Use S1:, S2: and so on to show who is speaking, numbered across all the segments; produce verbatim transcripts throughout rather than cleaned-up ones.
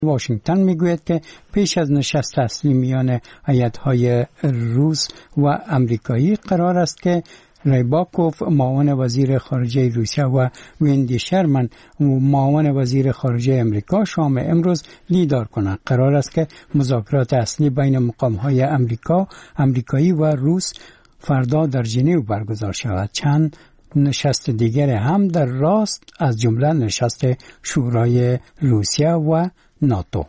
S1: واشنگتن میگوید که پیش از نشست اصلی میان هیئت‌های روس و امریکایی قرار است که ریباکوف معاون وزیر خارجه روسیه و ویندی شرمن معاون وزیر خارجه امریکا شام امروز دیدار کنند. قرار است که مذاکرات اصلی بین مقام‌های امریکا، امریکایی و روس فردا در ژنو برگزار شود. چند نشست دیگر هم در راست از جمله نشست شورای روسیه و ناتو.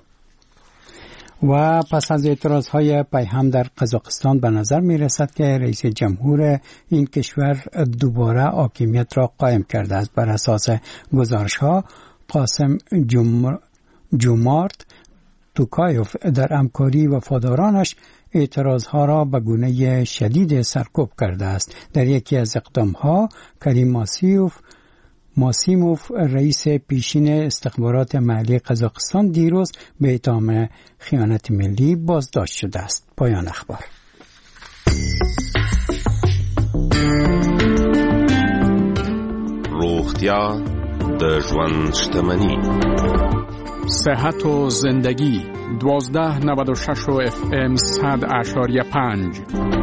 S1: و پس از اعتراضهای پیهم در قزاقستان به نظر می رسد که رئیس جمهور این کشور دوباره حاکمیت را قائم کرده است. بر اساس گزارش ها قاسم جمر... جمارت توکایوف در همکاری وفادارانش اعتراض ها را به گونه شدید سرکوب کرده است. در یکی از اقدام ها کریم ماسیوف ماسیموف رئیس پیشین استخبارات محلی قزاقستان دیروز به اتهام خیانت ملی بازداشت شده است. پایان اخبار.
S2: روغتیا د ژوند شتمنی.
S3: صحت و زندگی دوازده نود و شش و اف ام صد اشاریه پنج.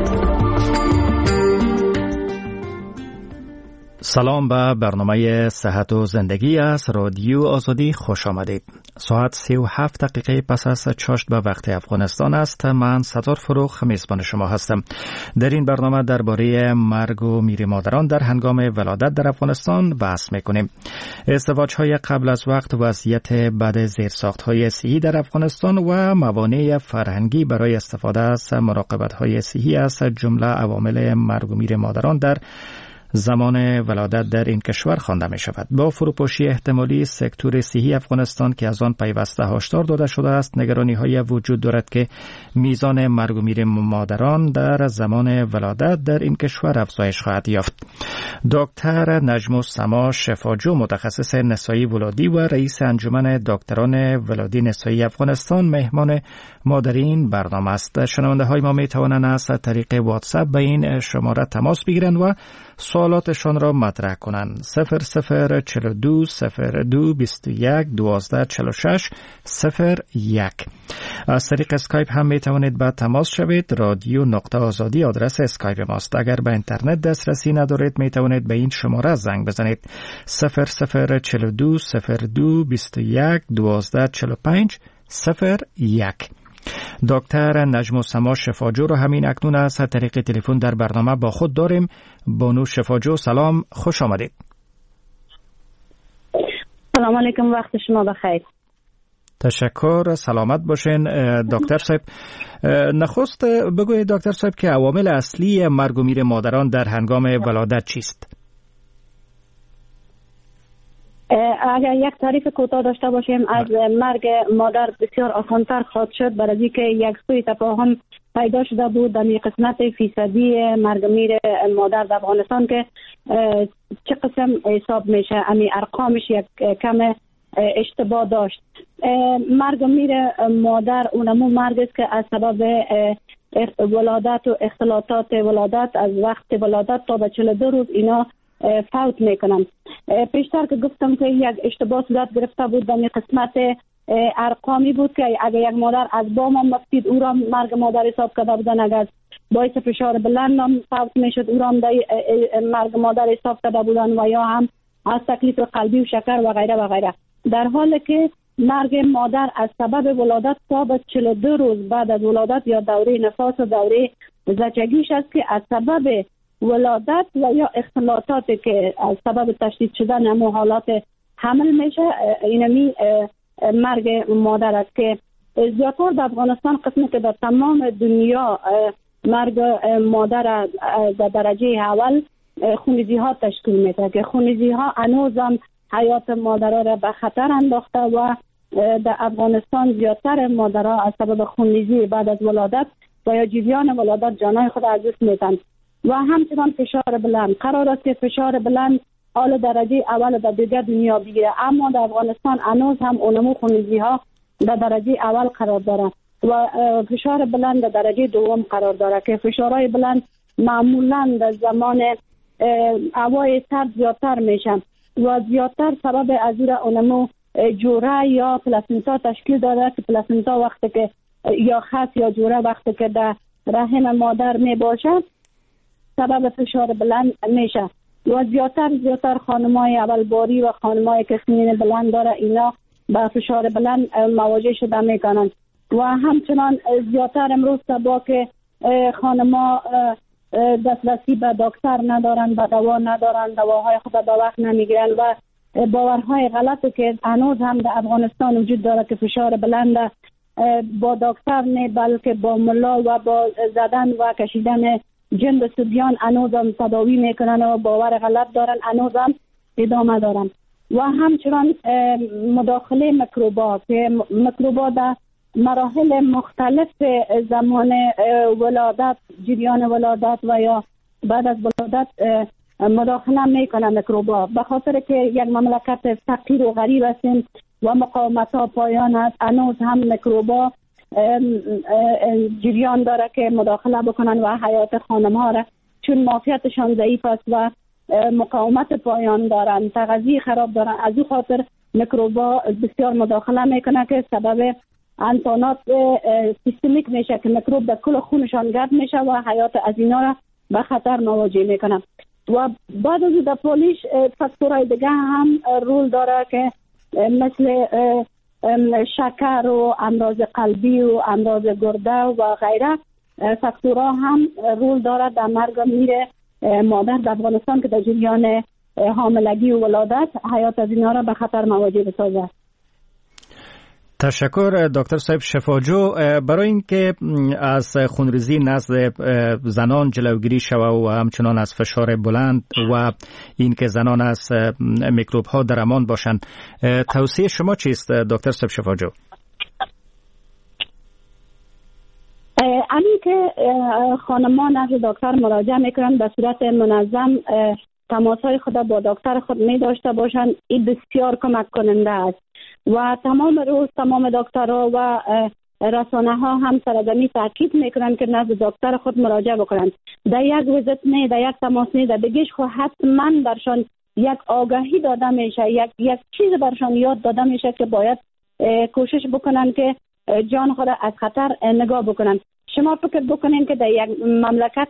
S4: سلام به برنامه صحت و زندگی از رادیو آزادی خوش آمدید. ساعت سی و هفت دقیقه پس از چاشت به وقت افغانستان است. من ستار فروخ میزبان شما هستم. در این برنامه درباره مرگ و میر مادران در هنگام ولادت در افغانستان بحث میکنیم. ازدواج‌های قبل از وقت، وضعیت بد زیرساخت‌های صحی در افغانستان و موانع فرهنگی برای استفاده از مراقبت‌های صحی از جمله عوامل مرگ و میر مادران در زمان ولادت در این کشور خوانده می شود. با فروپاشی احتمالی سکتور صحی افغانستان که از آن پیوسته هشدار داده شده است، نگرانی های وجود دارد که میزان مرگ و میر مادران در زمان ولادت در این کشور افزایش خواهد یافت. دکتر نجم السما شفاجو، متخصص نسایی ولادی و رئیس انجمن دکتران ولادی نسایی افغانستان، مهمان ما در این برنامه است. شنونده های ما می توانند از طریق واتساپ به این شماره تماس بگیرند و سوالاتشان را مطرح کنند. صفر صفر چهل و دو صفر دو بیست و یک دوازده چهل و شش صفر یک. از طریق اسکایپ هم می توانید با تماس شوید. رادیو نقطه آزادی آدرس اسکایپ ماست. اگر به اینترنت دسترسی ندارید می توانید به این شماره زنگ بزنید. صفر صفر چهل و دو صفر دو بیست و یک دوازده چهل و پنج صفر یک. دکتر نجم السما شفاجو رو همین اکنون از طریق تلفن در برنامه با خود داریم. بانو شفاجو، سلام، خوش آمدید.
S5: سلام علیکم، وقت شما بخیر.
S4: تشکر، سلامت باشین. دکتر صاحب، نخست بگویید دکتر صاحب که عوامل اصلی مرگ و میر مادران در هنگام ولادت چیست؟
S5: اگر یک تعریف کوتاه داشته باشیم از مرگ مادر، بسیار آسانتر خواهد شد، برای اینکه یک سوء تفاهم پیدا شده بود در قسمت فیصدی مرگ میر مادر در افغانستان که چه قسم حساب میشه، امی ارقامش یک کم اشتباه داشت. مرگ میر مادر اونمو مرگ است که از سبب ولادت و اختلاطات ولادت از وقت ولادت تا به چهل و دو روز اینا فوت میکنم. پیشتر که گفتم که یک اشتباه صورت گرفته بود در قسمت ارقامی بود که اگر یک مادر از بام هم مفتید او را مرگ مادر حساب کرده بودن، اگر باعث فشار بلند هم فوت میشد او را هم مرگ مادر حساب کرده بودن، و یا هم از تکلیف قلبی و شکر و غیره و غیره. در حالی که مرگ مادر از سبب ولادت تا به چهل و دو روز بعد از ولادت یا دوره نفاس و دوره زچگیش است که از سبب ولادت و یا اختلاطاتی که از سبب تشدید شدن همو حالات حمل میشه، اینمی مرگ مادر است که زیادتر در افغانستان قسمی که در تمام دنیا مرگ مادر در درجه اول خونریزی ها تشکیل میده که خونریزی ها هنوزم حیات مادرها را به خطر انداخته و در افغانستان زیادتر مادرها از سبب خونریزی بعد از ولادت و یا جریان ولادت جانای خود از دست میدن. و همچنان فشار بلند قرار است که فشار بلند حال درجه اول در دیگر دنیا بگیره، اما در افغانستان هنوز هم اونمو خونریزی ها در درجه اول قرار داره و فشار بلند در درجه دوم قرار داره که فشارهای بلند معمولا در زمان هوای سرد زیادتر میشن و زیادتر سبب از اونمو جوره یا پلاسنتا تشکیل داده که پلاسنتا وقتی که یا خس یا جوره وقتی که در رحم مادر می باشه سبب فشار بلند میشه و زیادتر زیادتر خانمای اولباری و خانمای که سنین بلند داره اینا با فشار بلند مواجه شده میکنن و همچنان زیادتر امروز با که خانما دسترسی به دکتر ندارن، به دوا ندارن، دواهای خود به وقت نمیگیرن و باورهای غلطی که هنوز هم در افغانستان وجود داره که فشار بلند با دکتر نه بلکه با ملا و با زدن و کشیدن جن به صبیان هنوز هم تداوی میکنن و باور غلط دارن، هنوز هم ادامه دارن و همچنان مداخله میکروبا که میکروبا در مراحل مختلف زمان ولادت، جریان ولادت و یا بعد از ولادت مداخله میکنه میکروبا، به خاطر که یک مملکت فقیر و غریب هستیم و مقاومت ها پایان است. هنوز هم میکروبا جریان داره که مداخله بکنن و حیات خانم ها را چون معافیتشان ضعیف است و مقاومت پایان دارن، تغذیه خراب دارن، از این خاطر میکروبا بسیار مداخله میکنه که سبب انتانات سیستمیک میشه که میکروب در کل خونشان گرد میشه و حیات از اینا را به خطر مواجه میکنه. و بعد از در پولیش فاکتورهای دیگه هم رول داره که مثل شکر و امراض قلبی و امراض گرده و غیره فاکتورها هم رول داره در مرگ میره مادر در افغانستان که در جریان حاملگی و ولادت حیات از اینا را به خطر مواجه بسازه.
S4: تشکر دکتر صاحب شفاجو. برای اینکه از خونریزی نزد زنان جلوگیری شود و همچنان از فشار بلند و اینکه زنان از میکروب ها در امان باشند، توصیه شما چیست دکتر صاحب شفاجو؟
S5: همین که خانمان نزد دکتر مراجعه میکنن به صورت منظم تماسهای خود با دکتر خود می داشته باشند، این بسیار کمک کننده است و تمام روز تمام دکترها و رسانه ها هم سرزمی تاکید میکنن که نزد دکتر خود مراجعه بکنند. در یک ویزیت نه، در یک تماس نه، در بگیش خود حتما برشان یک آگاهی داده میشه، یک یک چیز برشان یاد داده میشه که باید کوشش بکنن که جان خود از خطر نگاه بکنن. شما فکر بکنین که در یک مملکت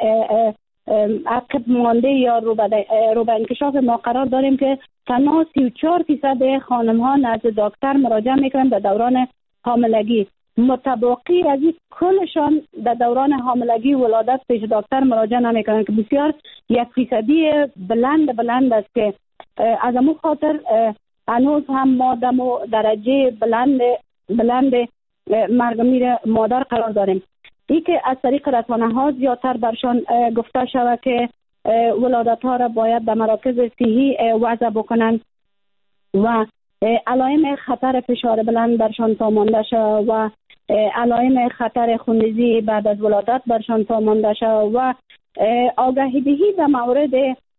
S5: عقب مانده یا رو به انکشاف ما قرار داریم که تنها سی و چهار فیصد خانم ها نزد دکتر مراجعه میکنن در دوران حاملگی، متباقی از این کلشان در دوران حاملگی و ولادت پیش دکتر مراجعه نمیکنن که بسیار یک فیصدی بلند بلند است که از امو خاطر هنوز هم ما در درجه بلند بلند مرگ میر مادر قرار داریم. ای که از طریق رسانه ها زیادتر برشان گفته شود که ولادت ها را باید در مراکز صحی وضع بکنن و علائم خطر فشار بلند برشان تامانده شود و علائم خطر خونریزی بعد از ولادت برشان تامانده شود و آگاهی دهی در مورد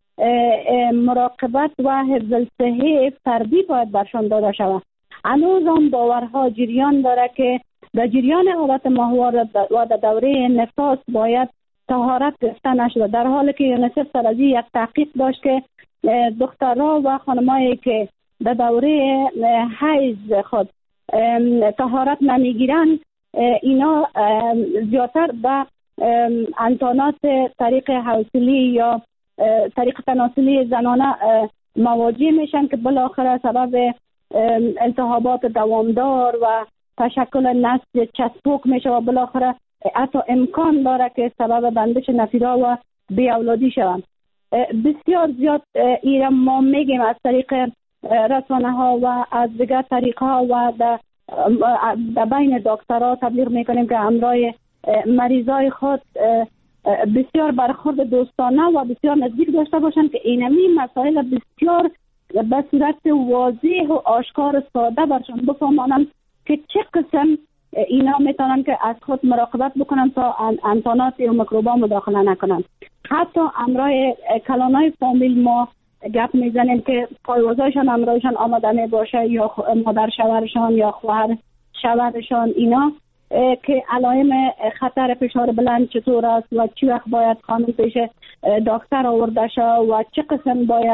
S5: مراقبت و حفظ الصحه فردی باید برشان داده شود. هنوز هم باورها جریان داره که در جریان حالت ماهوار و در دوره نفاس باید طهارت گرفته نشده، در حالی که یونیسف سر از یک تحقیق داشت که دخترها و خانمایی که در دوره حیض خود طهارت نمیگیرن اینا زیادتر به انتانات طریق حوصلی یا طریق تناسلی زنانه مواجه میشن که بالاخره سبب التهابات دوامدار و تشکل نسل چسبوک میشه و بالاخره حتی امکان داره که سبب بندش نفیرا و بی اولادی شوند. بسیار زیاد ایران ما میگیم از طریق رسانه ها و از دیگر طریق ها و در بین دکترها تبلیغ میکنیم که همراه مریضای خود بسیار برخورد دوستانه و بسیار نزدیک داشته باشند که اینمی مسائل بسیار به صورت واضح و آشکار ساده برشان بفهمانند که چه قسم اینا میتونن که از خود مراقبت بکنن تا انتانات و میکروبا مداخله نکنن. حتی امرای کلانای فامیل ما گپ میزنیم که پایوازایشان امرایشان آماده میباشه یا مادر شوهرشان یا خواهر شوهرشان اینا که علائم خطر فشار بلند چطور است و چی وقت باید خانم پیش دکتر آورده شه و چه قسم باید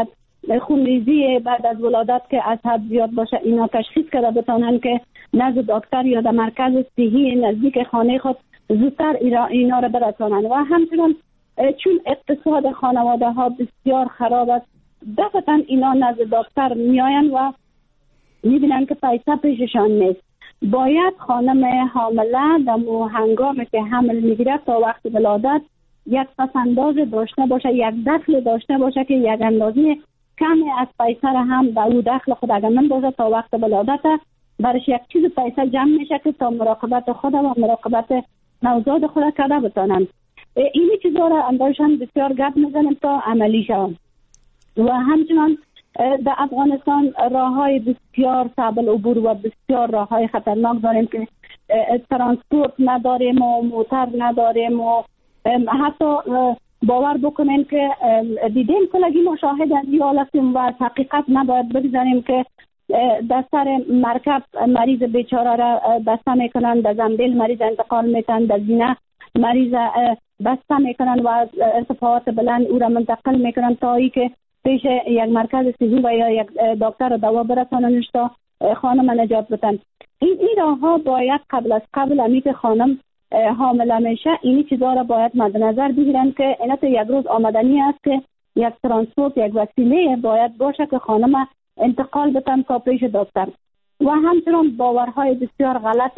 S5: خونریزی بعد از ولادت که از حد زیاد باشه اینا تشخیص کرده بتانن که نزد دکتر یا در مرکز صحی نزدیک خانه خود زودتر اینا را برسانن. و همچنین چون اقتصاد خانواده ها بسیار خراب است دفعتا اینا نزد دکتر میاین و میبینن که پیسه پیششان نیست. باید خانم حامله در هنگامی که حمل میگیره تا وقت ولادت یک پسنداز داشته باشه، یک دخل داشته باشه که یک اندازه کمی از پیسه را هم در او دخل خود اگر نندازه تا وقت ولادت برش یک چیز پیسه جمع میشه که تا مراقبت خود و مراقبت نوزاد خود کرده بتانن. اینی چیزا را اندازشان بسیار گپ میزنیم تا عملی شوند. و همچنان در افغانستان راه های بسیار صعب العبور و بسیار راه های خطرناک داریم که ترانسپورت نداریم و موتر نداریم و حتی باور بکنیم که دیدیم کلگی مشاهد از این حالتیم و از حقیقت نباید بگذاریم که در سر مرکب مریض بیچاره را بسته میکنن، در زنبیل مریض انتقال میتن، در زینه مریض بسته میکنن و از ارتفاعات بلند او را منتقل میکنن تا ای که پیش یک مرکز صحی و یا یک دکتر دوا برساننش تا خانم نجات بتن. این این راه ها باید قبل از قبل امیت خانم حامله میشه اینی چیزا را باید مد نظر بگیرن که اینا تو یک روز آمدنی است که یک ترانسپورت یک وسیله باید باشه که خانم انتقال بتن تا پیش دکتر. و همچنین باورهای بسیار غلط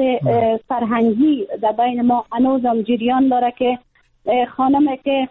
S5: فرهنگی در بین ما هنوزم جریان داره که خانم که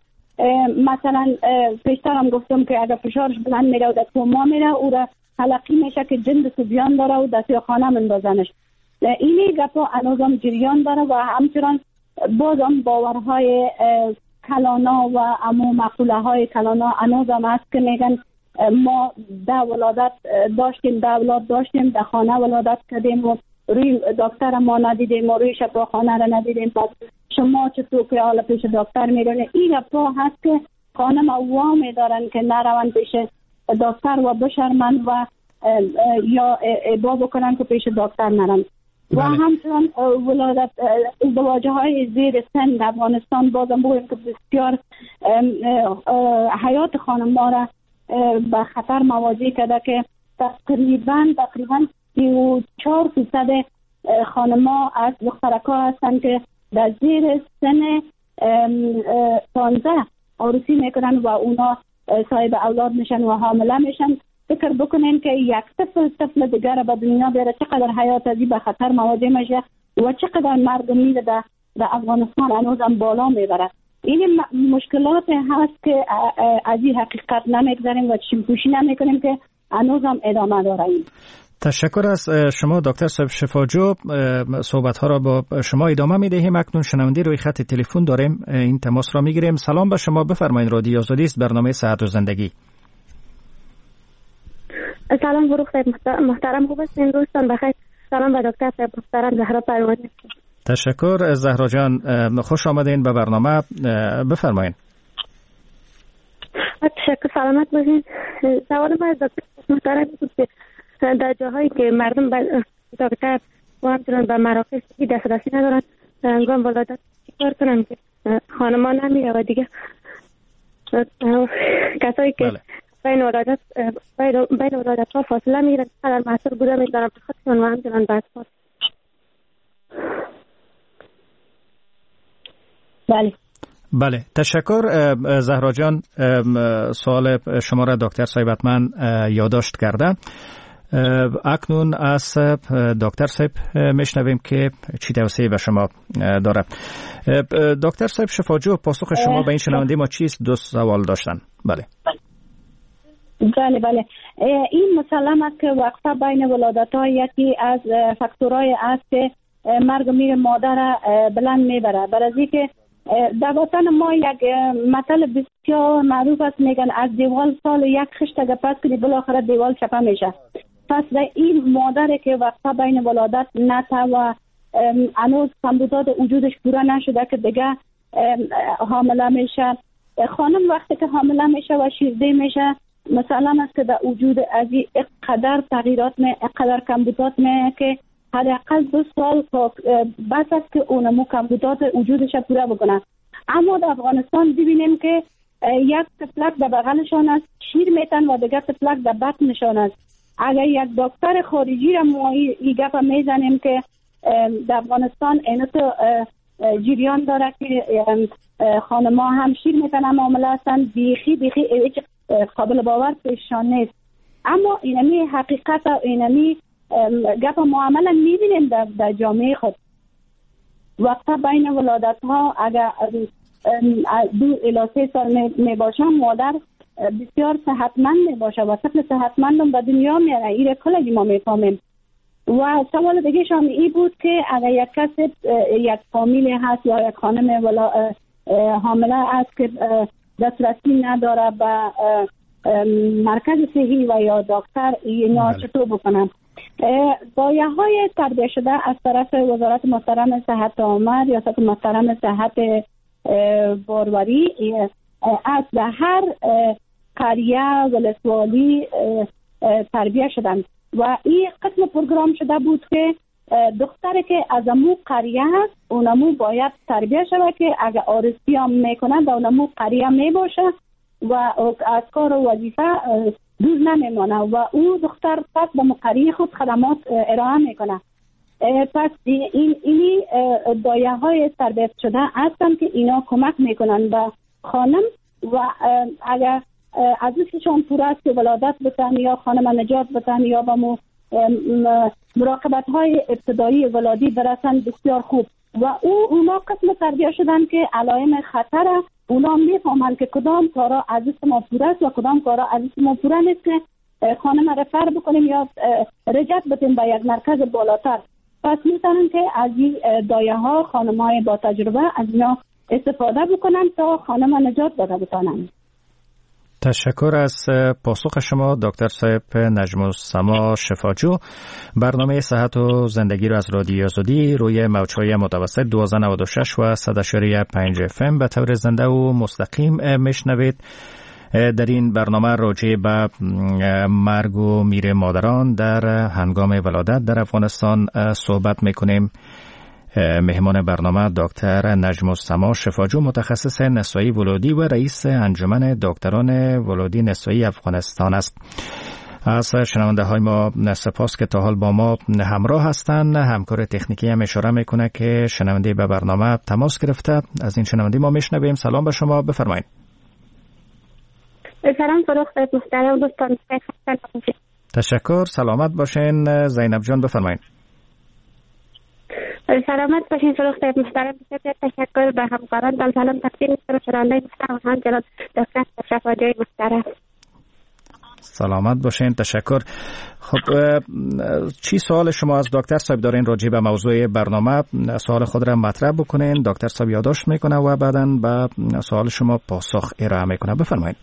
S5: مثلا پیشتر هم گفتم که اگر فشارش بلند میره و در کوما میره او را حلقی میشه که جند سوزیان داره و دستی خانه مندازنش. اینی گپا هنوزم جریان داره و همچنان بازم باورهای کلانا و امو مقوله های کلانا هنوزم هست که میگن ما ده ولادت داشتیم، ده اولاد داشتیم، در خانه ولادت کردیم و روی دکتر ما ندیدیم و روی شفاخانه را ندیدیم، پس شما چطور که حالا پیش دکتر میرونه. این گپا هست که خانم وامی دارن که نروند پیش دکتر و بشرمند و یا ابا بکنن که پیش دکتر نرن. و همچنان ولادت ازدواج های زیر سن در افغانستان بازم بگویم که بسیار حیات خانم ما را به خطر مواجه کرده که تقریبا تقریبا سی و چهار فیصد خانما از دخترکا هستند که در زیر سن پانزده عروسی میکنن و اونا صاحب اولاد میشن و حامله میشن. فکر بکنین که یک طفل طفل دیگر به دنیا بیاره چقدر حیات ازی به خطر مواجه میشه و چقدر مرگ میره در افغانستان هنوزم بالا میبره. این مشکلات هست که از این حقیقت نمیگذاریم و چشم‌پوشی نمیکنیم که هنوزم ادامه داره.
S4: تشکر از شما دکتر صاحب شفاجو. صحبت ها را با شما ادامه میدهیم. اکنون شنونده روی خط تلفن داریم، این تماس را میگیریم. سلام به شما، بفرمایید. رادیو آزادی است، برنامه صحت و زندگی.
S6: سلام فروخ صاحب محترم، خوب هستین؟ روزتان بخیر. سلام به دکتر صاحب محترم زهرا پروانی.
S4: تشکر زهرا جان، خوش آمدین به برنامه، بفرمایید.
S6: تشکر، سلامت باشین. سوال من از دکتر محترم بود که در جاهایی که مردم به دکتر و همچنان به مراکز دسترسی ندارن هنگام ولادت چیکار کنن که خانما نمیره و دیگه کسایی که بله. بین ولادت بین ولادت ها فاصله میگیرن قدر مسئول بوده میدارن به خودشون و همچنان به اطفال.
S5: بله
S4: بله تشکر زهرا جان. سوال شما را دکتر صاحب حتما یادداشت کرده. اکنون از دکتر صاحب میشنویم که چی توصیه به شما داره. دکتر صاحب شفاجو، پاسخ شما به این شنونده ما چیست؟ دو سوال داشتن. بله
S5: بله بله این مسلم است که وقتا بین ولادت ها یکی از فاکتورهای است که مرگ میر مادر بلند میبره. برای که در وطن ما یک مثل بسیار معروف است، میگن از دیوال سال یک خشت اگه پس کنی بالاخره دیوال چپه میشه. پس این مادر که وقتا بین ولادت نته و هنوز کمبودات وجودش پورا نشده که دیگه حامله میشه، خانم وقتی که حامله میشه و شیرده میشه مثلا است که در وجود از این اقدر تغییرات می اقدر کمبودات می که حداقل دو سال بعد است که اونمو کمبودات وجودش پورا بکنه. اما در افغانستان ببینیم که یک طفلک در بغلشان است، شیر میتن و دیگر تفلک در بطنشان است. اگر یک دکتر خارجی را ما این گپ میزنیم که در افغانستان اینو تو جریان داره که خانما هم شیر میتنن معامله هستن، بیخی بیخی هیچ قابل باور پیششان نیست. اما اینمی حقیقت و اینمی گپ معامله میبینیم در, در جامعه خود. وقتا بین ولادت ها اگر دو الی سه سال می باشن مادر بسیار صحتمند می باشه و طفل صحتمندم به دنیا میاره. این کلی ما میفهمیم. و سوال دیگه شام ای بود که اگر یک کسی یک فامیل هست یا یک خانم ولا حامله است که دسترسی نداره به مرکز صحی و یا دکتر، اینا چطور بکنم؟ دایه های تربیه شده از طرف وزارت محترم صحت عامه، ریاست محترم صحت باروری از به هر قریه ولسوالی تربیه شدن و این قسم پروگرام شده بود که دختری که از امو قریه هست اونمو باید تربیه شود که اگر آرزوی هم میکنن در اونمو قریه میباشه و از کار و وظیفه دور نمیمانه و اون دختر پس به مقریه خود خدمات ارائه میکنه. پس این اینی دایه های تربیت شده هستن که اینا کمک میکنن به خانم و اگر عزیزشان پور است که ولادت بتن یا خانم نجات بتن یا به مو مراقبت های ابتدایی ولادی برسن بسیار خوب و او اونا قسم تربیه شدن که علائم خطر اونا میفهمن که کدام کارا عزیز ما پور است و کدام کارا عزیز ما پور نیست که خانم رفر بکنیم یا رجعت بتیم به یک مرکز بالاتر. پس میتونن که از این دایه ها خانم های با تجربه از اینا استفاده بکنن تا خانم نجات بده بتانن.
S4: تشکر از پاسخ شما دکتر صاحب نجم السما شفاجو. برنامه صحت و زندگی را از رادیو آزادی روی موج‌های متوسط دوازده نود و شش و صد و پنج اف ام به طور زنده و مستقیم میشنوید. در این برنامه راجع به مرگ و میر مادران در هنگام ولادت در افغانستان صحبت میکنیم. مهمان برنامه دکتر نجم السما شفاجو، متخصص نسایی ولادی و رئیس انجمن دکتران ولادی نسایی افغانستان است. از شنونده های ما سپاس که تا حال با ما همراه هستند. همکار تکنیکی هم اشاره میکنه که شنونده به برنامه تماس گرفته. از این شنونده ما میشنویم. سلام به شما، بفرمایید.
S6: سلام فروخت محترم دوستان.
S4: تشکر، سلامت باشین. زینب جان بفرمایید.
S6: سلامت باشین فروخت محترم. بسیار تشکر به همکاران. دل سلام تقدیم می‌کنم شنونده محترم هم جناب دکتر شفاجوی محترم.
S4: سلامت باشین، تشکر. خب چی سوال شما از دکتر صاحب دارین راجع به موضوع برنامه؟ سوال خود را مطرح بکنین، دکتر صاحب یادداشت میکنه و بعداً به سوال شما پاسخ ارائه میکنه. بفرمایید.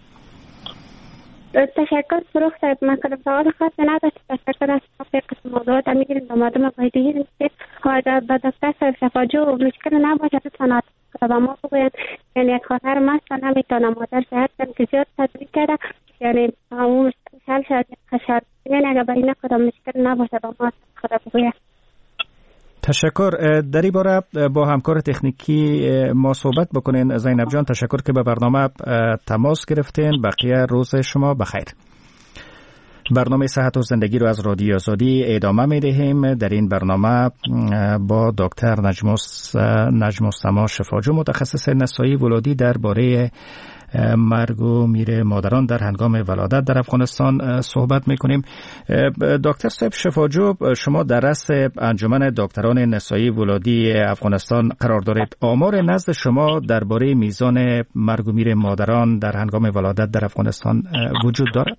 S6: تشکر فروخت من کنم سوال خاص نداشت. تشکر از قسم موضوعات هم میگیریم به مادم باید که اگر به دکتر صاحب شفاجو مشکل نباشه لطفاً و ما بگوید یعنی یک خاطر مست نمیتونم مادر صحت کنم که زیاد تدریج کرده یعنی همون مشکل حل شد خشد یعنی اگر به این کدام مشکل نباشه با ما خدا بگوید.
S4: تشکر. در این باره با همکار تکنیکی ما صحبت بکنین. زینب جان تشکر که به برنامه تماس گرفتین. بقیه روز شما بخیر. برنامه صحت و زندگی رو از رادیو آزادی ادامه می دهیم. در این برنامه با دکتر نجم السما شفاجو، متخصص نسایی ولادی درباره مرگ و میر مادران در هنگام ولادت در افغانستان صحبت میکنیم. دکتر صاحب شفاجو، شما در رأس انجمن دکتران نسایی ولادی افغانستان قرار دارید. آمار نزد شما درباره میزان مرگ و میر مادران در هنگام ولادت در افغانستان وجود دارد؟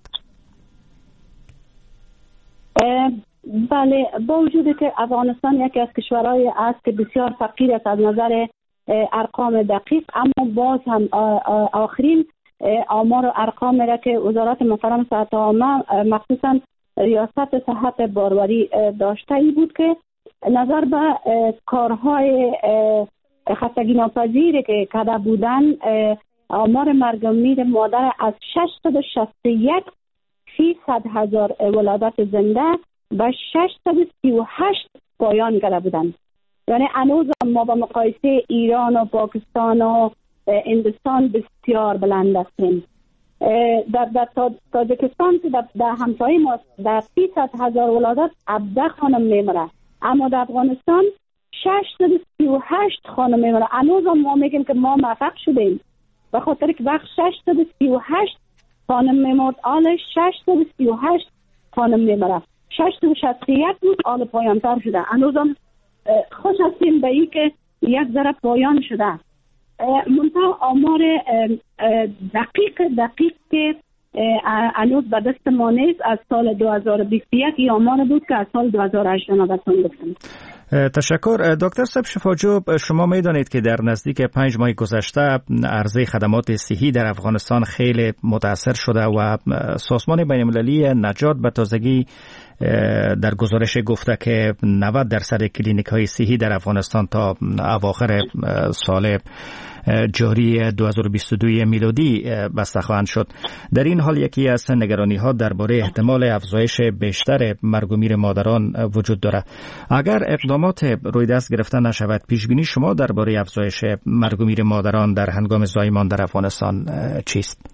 S5: بله، با وجودی که افغانستان یکی از کشورهای است که بسیار فقیر است از نظر ارقام دقیق، اما باز هم آخرین آمار و ارقام را که وزارت محترم صحت عامه مخصوصا ریاست صحت باروری داشته ای بود که نظر به کارهای خستگی ناپذیر که کرده بودن آمار مرگ و میر مادر از ششصد و شصت و یک فیصد هزار ولادت زنده و ششصد و سی و هشت پایان کرده بودند. یعنی هنوز ما با مقایسه ایران و پاکستان و هندوستان بسیار بلند هستیم. در در تاجیکستان که در, در همسایه ما در سیصد هزار ولادت هفده خانم میمره، اما در افغانستان ششصد و سی و هشت خانم میمره. هنوز ما میگیم که ما موفق شدیم به خاطر که وقت ششصد و سی و هشت خانم میمرد، آل ششصد و سی و هشت خانم میمره. ششصد و شصت و یک بود، آل پایانتر شده. هنوز هم خوش هستیم به این که یک ذره پایان شده. منتها آمار دقیق دقیق که هنوز به دست ما نیست. از سال دو هزار و بیست و یک آمار بود که از سال دو هزار و هشت نوبتون گفتم.
S4: تشکر. دکتر صاحب شفاجو، شما میدانید که در نزدیک پنج ماه گذشته عرضه خدمات صحی در افغانستان خیلی متاثر شده و سازمان بین المللی نجات به تازگی در گزارش گفته که نود درصد کلینیک های صحی در افغانستان تا اواخر سال جاری دو هزار و بیست و دو میلادی بسته خواهند شد. در این حال یکی از نگرانی ها درباره احتمال افزایش بیشتر مرگ و میر مادران وجود دارد. اگر اقدامات روی دست گرفته نشود، پیش بینی شما درباره افزایش مرگ و میر مادران در هنگام زایمان در افغانستان چیست؟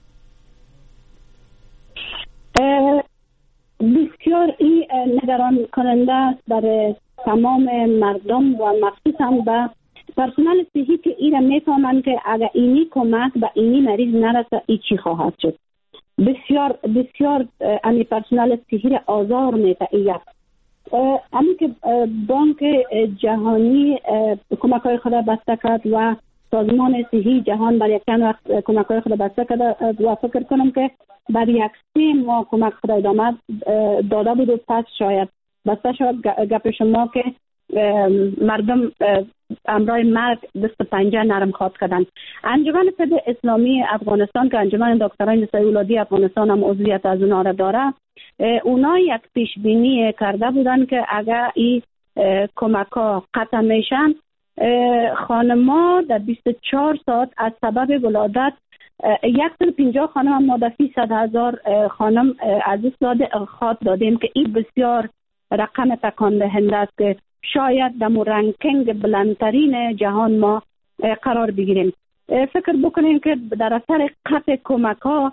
S5: بسیار این نگران کننده است برای تمام مردم و مخصوصا به پرسنل صحی که ایره میفهمند که اگر اینی کمک به اینی مریض نرسه ای چی خواهد شد. بسیار بسیار امی پرسنل صحی را آزار میده ایک. امی که بانک جهانی کمک های خود بسته کرد و سازمان صحی جهان بر یک چند وقت کمک های خود بسته کرد و فکر کنم که بر یک سه ماه کمک خود ادامه داده بود و پس شاید بسته شد. گپ شما که مردم امرای مرگ دست پنجه نرم خواد کردن. انجمن طب اسلامی افغانستان که انجمن دکتران نسای اولادی افغانستان هم عضویت از اونا را داره، اونا یک پیش بینی کرده بودن که اگر این کمک ها قطع میشن، خانما در بیست و چهار ساعت از سبب ولادت صد و پنجاه خانم ما در فیصد هزار خانم از داده خواد دادیم که این بسیار رقم تکان دهنده است که شاید در رنکینگ بلندترین جهان ما قرار بگیریم. فکر بکنیم که در اثر قطع کمک ها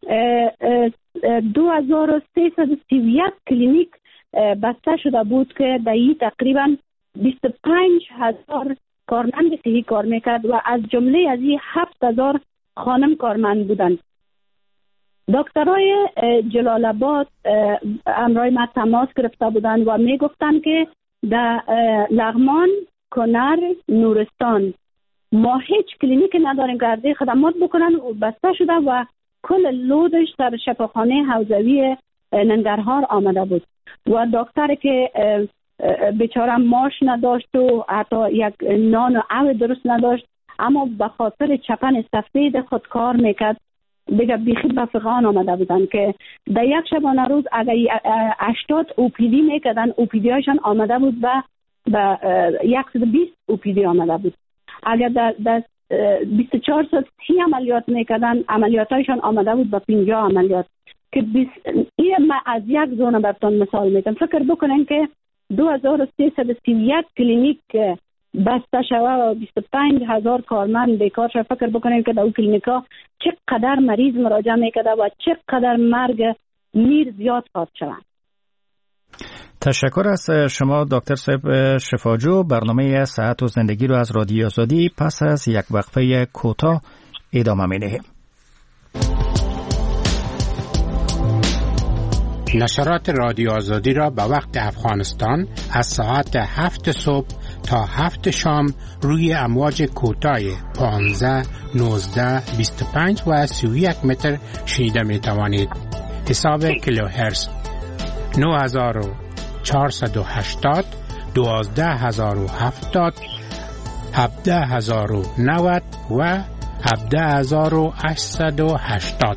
S5: دو هزار و سیصد و سی و یک کلینیک بسته شده بود که در این تقریبا بیست و پنج هزار کارمند صحی کار میکرد و از جمله از این هفت هزار خانم کارمند بودند. دکترای جلال آباد امرای ما تماس گرفته بودند و میگفتند که در لغمان، کنر، نورستان ما هیچ کلینیک نداریم که عرضه خدمات بکنن و بسته شده و کل لودش در شفاخانه حوزوی ننگرهار آمده بود و دکتر که بیچاره ماش نداشت و حتی یک نان و او درست نداشت، اما به خاطر چپن سفید خود کار میکرد، دیگه بیخی به فقان آمده بودن که در یک شبانه روز اگر هشتاد او پی دی میکردن، او پی دی هایشان آمده بود به صد و بیست او پی دی آمده بود. اگر در, در بیست و چهار ساعت سی عملیات میکردن، عملیات هایشان آمده بود به پنجاه عملیات که بیس... این من از یک زونه براتون مثال میتونم. فکر بکنین که دو هزار و سیصد و سی و یک کلینیک بسته شوه و بیست و پنج هزار کارمند بیکار شوه. فکر بکنین که در اون کلینیک ها چقدر مریض مراجعه میکرده و چقدر مرگ میر زیاد خواهد شوه.
S4: تشکر از شما دکتر صاحب شفاجو. برنامه صحت و زندگی رو از رادیو آزادی پس از یک وقفه کوتاه ادامه می‌دهیم.
S7: نشرات رادیو آزادی را به وقت افغانستان از ساعت هفت صبح تا هفت شام روی امواج کوتاه پانزده، نوزده، بیست و پنج و سی و یک متر شنیده می توانید. حساب کیلوهرتز نه هزار و چهارصد و هشتاد، دوازده هزار و هفتاد، هفده هزار و نود و هفده هزار و هشتصد و هشتاد.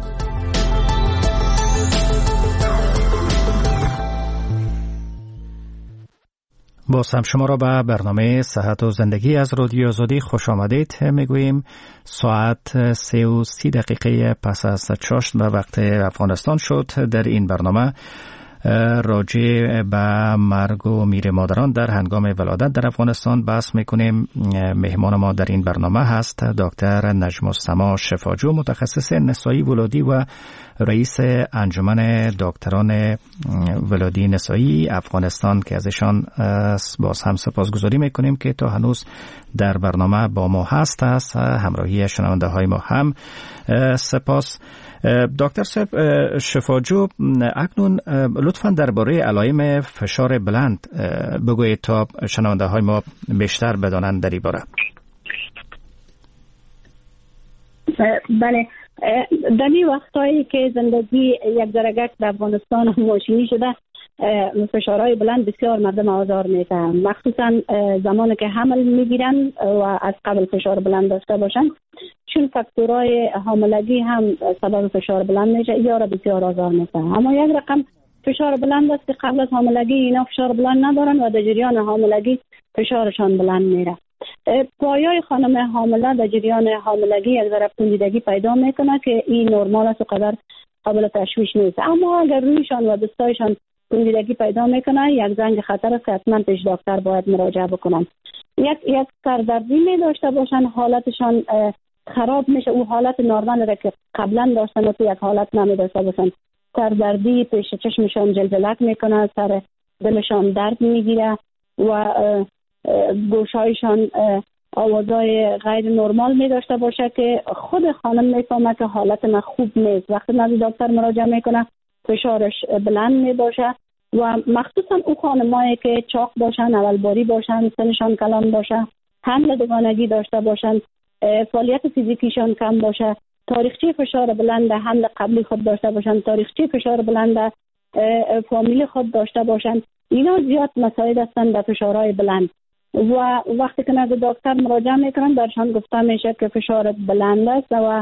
S4: باز هم شما را به برنامه صحت و زندگی از رادیو آزادی خوش آمدید میگوییم. ساعت سه و سی دقیقه پس از چاشت به وقت افغانستان شد. در این برنامه راجع به مرگ و میر مادران در هنگام ولادت در افغانستان بحث میکنیم. مهمان ما در این برنامه هست دکتر نجم السما شفاجو، متخصص نسایی ولادی و رئیس انجمن دکتران ولادی نسایی افغانستان که ازشان باز هم سپاسگزاری میکنیم که تا هنوز در برنامه با ما هست. از همراهی شنونده های ما هم سپاس. دکتر صاحب شفاجو، اکنون لطفاً درباره علائم فشار بلند بگویید تا شنونده های ما بیشتر بدانند در این باره.
S5: بله، در این وقتایی که زندگی یک درجه در افغانستان ماشینی شده، فشارهای بلند بسیار مردم آزار میده، مخصوصا زمانی که حمل میگیرن و از قبل فشار بلند داشته باشن، چون فاکتورهای حاملگی هم سبب فشار بلند میشه، یا را بسیار آزار میده. اما یک رقم فشار بلند است که قبل از حاملگی اینا فشار بلند ندارن و در جریان حاملگی فشارشان بلند میره. پایای خانم حامله در جریان حاملگی یک ذره پوسیدگی پیدا میکنه که این نرمال است و قدر قابل تشویش نیست. اما اگر رویشان و دستایشان پوسیدگی پیدا میکنه، یک زنگ خطر است که حتما پیش دکتر باید مراجعه بکنن. یک یک سردردی می داشته باشن، حالتشان خراب میشه، او حالت نرمال را که قبلا داشتن و تو یک حالت نمی داشته باشن. سردردی پیش چشمشان جلجلک میکنه، سر دلشان درد میگیره و گوشایشان آوازهای غیر نرمال می داشته باشه که خود خانم میفهمه که حالت من خوب نیست. وقتی نزد دکتر مراجعه میکنه فشارش بلند می باشه و مخصوصا او خانمایی که چاق باشن، اولباری باشن، سنشان کلان باشه، حمل دوگانگی داشته باشن، فعالیت فیزیکیشان کم باشه، تاریخچه فشار بلند حمل قبلی خود داشته باشن، تاریخچه فشار بلند فامیل خود داشته باشن، اینا زیاد مساعد هستند در فشارهای بلند. و وقتی که نزد دکتر مراجعه میکنن برشان گفته میشه که فشار بلند است و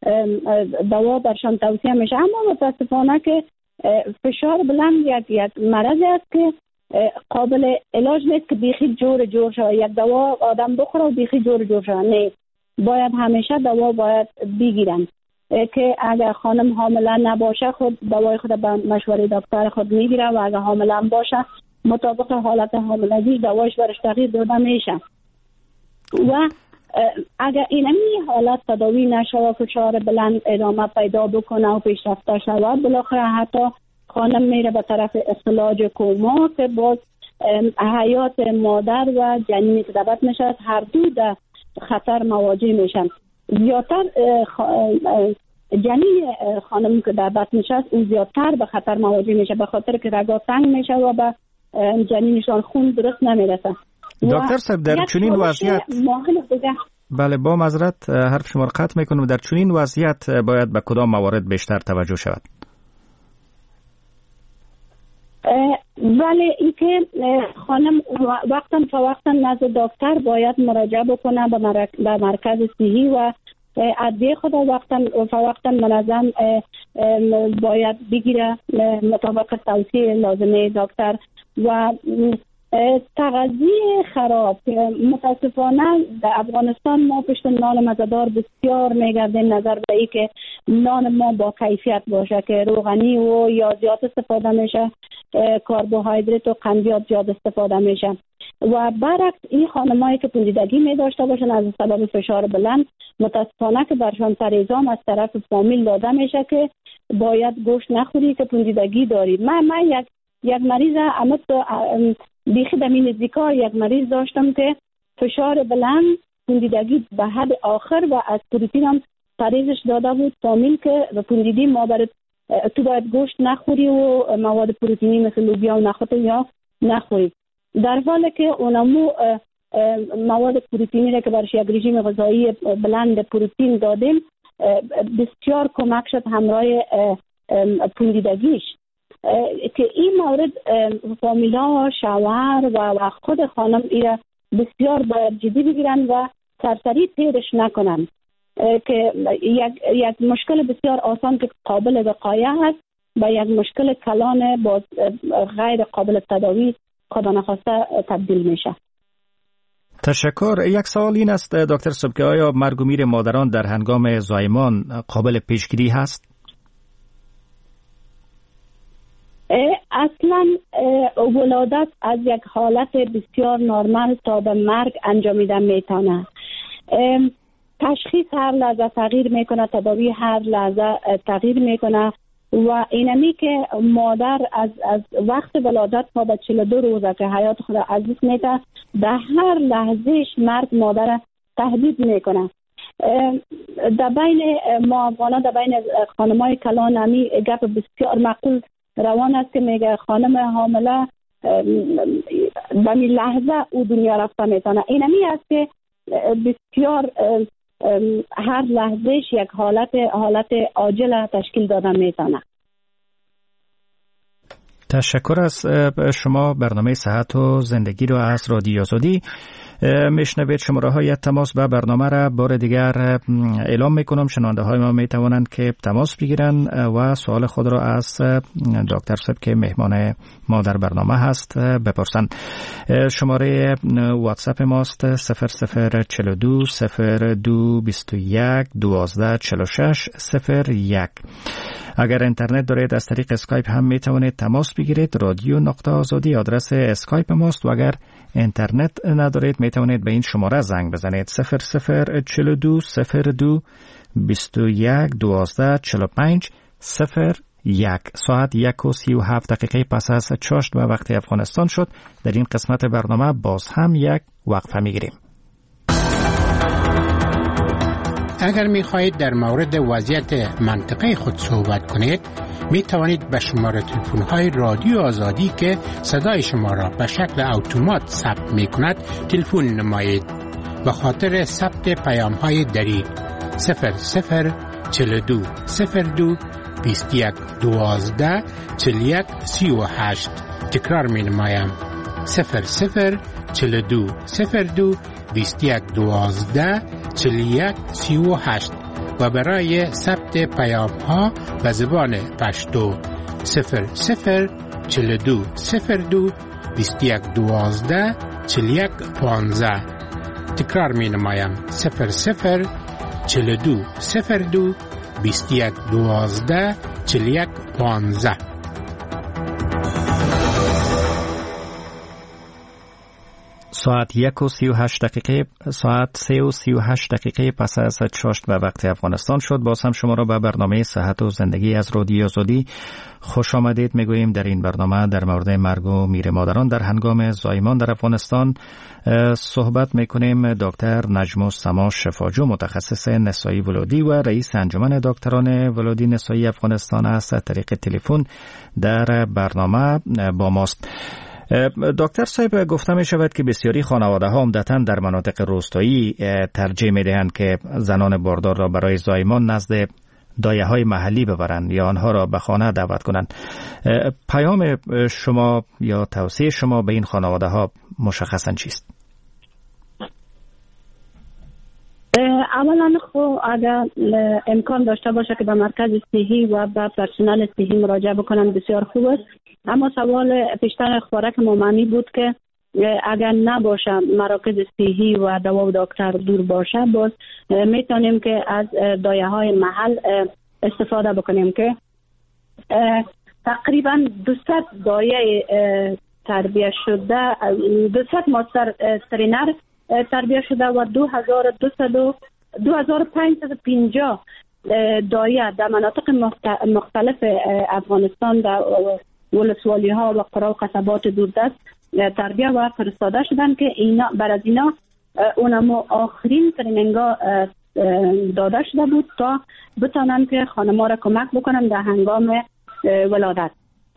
S5: دوا برشان توصیه میشه. اما متاسفانه که فشار بلند یک یک مرض است که قابل علاج نیست که بیخی جور جور شود. یک دوا آدم بخوره و بیخی جور جور شود، نه، باید همیشه دوا باید بگیرن که اگر خانم حامله نباشه خود دوای خود به مشوره دکتر خود میگیره و اگر حامله هم باشه مطابق حالت حاملگی دوایش برش تغییر داده میشه. و اگر اینمی حالت تداوی نشه و فشار بلند ادامه پیدا بکنه و پیشرفته شود، بالاخره حتی خانم میره به طرف اخلاج کوما که باز حیات مادر و جنینی که دبت میشه هر دو در خطر مواجه میشن. زیادتر جنین خانم که دبت میشه اون زیادتر به خطر مواجه میشه، به خاطر که رگا تنگ میشه و به جنینشان خون درست نمیرسه.
S4: دکتر صاحب در چنین وضعیت بله با معذرت حرف شما رو قطع میکنم، در چنین وضعیت باید به کدام موارد بیشتر توجه شود؟
S5: ولی این که خانم وقتا تا وقتا نزد دکتر باید مراجعه بکنه به مرکز صحی و ادویه خود وقتا وقتا منظم باید بگیره مطابق توصیه لازمه دکتر. و تغذیه خراب متاسفانه در افغانستان ما پشت نان مزه‌دار بسیار میگردیم نظر به ای که نان ما با کیفیت باشه که روغنی و یا زیاد استفاده میشه، کربوهیدرات و قندیات زیاد استفاده میشه. و برعکس این خانمایی که پوسیدگی می داشته باشن از سبب فشار بلند متاسفانه که برشان پریزام از طرف فامیل داده میشه که باید گوشت نخوری که پوسیدگی داری. من من یک یک مریض اما بیخی دمی نزدیکا یک مریض داشتم که فشار بلند پوسیدگی به حد آخر و از پروتین هم پریزش داده بود فامیل که پوسیدگی ما برای تو باید گوشت نخوری و مواد پروتینی مثل لوبیا و نخود یا نخوری، در حالی که اونمو مواد پروتینی را که برش یک رژیم غذایی بلند پروتین دادیم بسیار کمک شد همراه پوسیدگیش. که این مورد فامیلا شوهر و خود خانم ایره بسیار باید جدی بگیرن و سرسری تیرش نکنن که یک یک مشکل بسیار آسان که قابل وقایع هست و یک مشکل کلان با غیر قابل تداوی خدا نخواسته تبدیل میشه.
S4: تشکر. یک سوال این است دکتر صبحی، آیا مرگ و میر مادران در هنگام زایمان قابل پیشگیری هست؟
S5: اصلا ولادت از یک حالت بسیار نرمال تا به مرگ انجامیده میتونه. تشخیص هر لحظه تغییر میکنه، تداوی هر لحظه تغییر میکنه و اینمی که مادر از از وقت ولادت تا به چهل و دو روزه که حیات خود از دست میده، در هر لحظهش مرگ مادر تهدید میکنه. در بین ما افغانان، در بین خانمای کلان همی گپ بسیار معقول روان است که میگه خانم حامله در این لحظه او دنیا رفته میتونه. اینمی است که بسیار هر لحظهش یک حالت حالت عاجل تشکیل داده میتونه.
S4: تشکر از شما. برنامه صحت و زندگی رو از رادیو آزادی میشنوید. شماره های تماس به برنامه را بار دیگر اعلام میکنم. شنونده های ما میتوانند که تماس بگیرن و سوال خود را از دکتر صاحب که مهمان ما در برنامه هست بپرسند. شماره واتساپ ماست صفر صفر چهل و دو صفر دو بیست و یک دوازده چهل و شش صفر یک. اگر اینترنت دارید از طریق اسکایپ هم میتوانید تماس بگیرید. رادیو نقطه آزادی آدرس اسکایپ ماست و اگر اینترنت ندارید میتوانید به این شماره زنگ بزنید صفر صفر چهل و دو صفر دو بیست و یک دوازده چهل و پنج صفر یک. ساعت یک و سی و هفت دقیقه پس از چاشت و وقت افغانستان شد. در این قسمت برنامه باز هم یک وقفه میگیریم.
S7: اگر می خواهید در مورد وضعیت منطقه خود صحبت کنید، می توانید به شماره تلفن های رادیو آزادی که صدای شما را به شکل اتومات ثبت می کند تلفن نمایید. به خاطر ثبت پیام های دریغ صفر صفر چهل و دو صفر دو بیست و یک دوازده چهل و یک سی و هشت. تکرار می نمایم صفر صفر چهل و دو صفر دو بیست و یک دوازده چهل و یک سی و هشت و برای ثبت پیام ها به زبان پشتو صفر صفر چهل و دو صفر دو بیست و یک دوازده چهل و یک پانزده. تکرار می نمایم صفر صفر چهل و دو صفر دو بیست و یک دوازده چهل و یک پانزده.
S4: ساعت یک و سی و هشت دقیقه ساعت سه و سی و هشت دقیقه پس از چاشت و وقت افغانستان شد. باز هم شما را به برنامه صحت و زندگی از رادیو آزادی خوش آمدید میگوییم. در این برنامه در مورد مرگ و میر مادران در هنگام زایمان در افغانستان صحبت میکنیم. دکتر نجم السما شفاجو، متخصص نسایی ولادی و رئیس انجمن دکتران ولادی نسایی افغانستان است، از طریق تلفن در برنامه با ماست. دکتر صاحب، گفته می شود که بسیاری خانواده ها عمدتاً در مناطق روستایی ترجیح می دهند که زنان باردار را برای زایمان نزد دایه های محلی ببرند یا آنها را به خانه دعوت کنند. پیام شما یا توصیه شما به این خانواده ها مشخصاً چیست؟
S5: اولا خب اگر امکان داشته باشه که به مرکز صحی و به پرسنل صحی مراجعه بکنن بسیار خوب است. اما سوال پیشتر خوراک مامانی بود که اگر نباشه مراکز صحی و دوا و دکتر دور باشه، باز میتونیم که از دایه های محل استفاده بکنیم که تقریبا دویست دایه تربیه شده، دویست ماستر ترینر تربیه شده و دو هزار و پانصد و پنجاه دایه در مناطق مختلف افغانستان در ولسوالی ها و قرا و قصبات دوردست تربیه و فرستاده شدن که اینا بر از اینا اونم آخرین تریننگا داده شده بود تا بتانن که خانم‌ها را کمک بکنن در هنگام ولادت.